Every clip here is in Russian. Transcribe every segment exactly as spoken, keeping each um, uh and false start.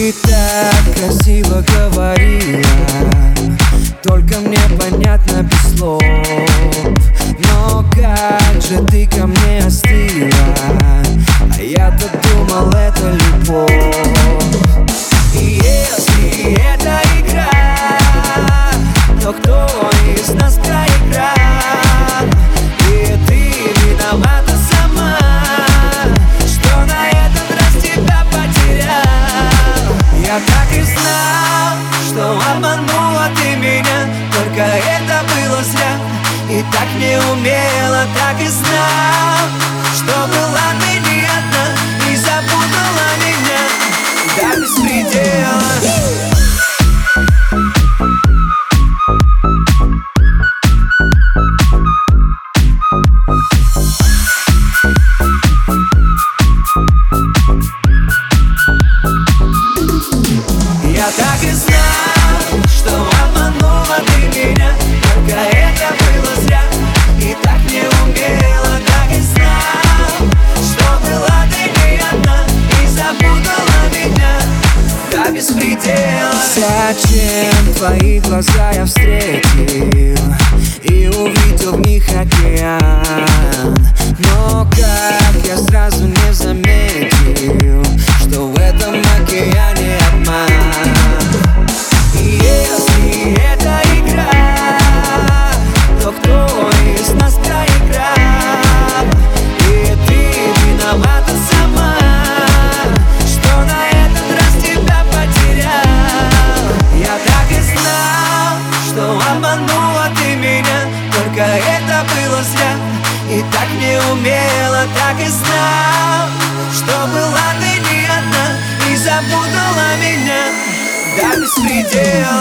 Ты так красиво говорила, только мне понятно без слов. Но как же ты ко мне остыла, а я-то думал, это любовь. И если это игра, то кто из нас проиграл? И ты виновата сама, что на этот раз тебя потерял. Я так и знал, что обманула ты меня, только это было зря. И так не умела, так и знал, что была ты не одна и запутала меня до беспредела. Я так и знал, что обманула ты меня, только это было зря. И так не умела, так и знал, что была ты не одна и запутала меня до беспредела. Зачем твои глаза я встретил и увидел в них океан? Но как я сразу не заметил, что в этом океане обман. И если это игра, то кто из нас проиграл? И ты виновата сама, что на этот раз тебя потерял. Я так и знал, что обманула ты меня, только это было зря. И так не умела, так и знал, что была ты не одна и запутала меня до беспредела.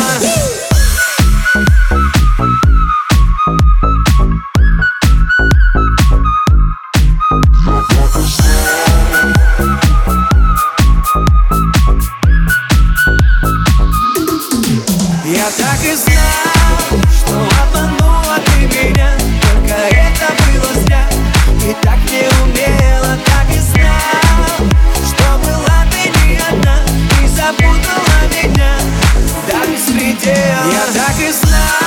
Я так и знал, что обманула ты меня, только это было зря. И так не умела, так и знал, что была ты не одна и запутала меня до беспредела. Я так и знал.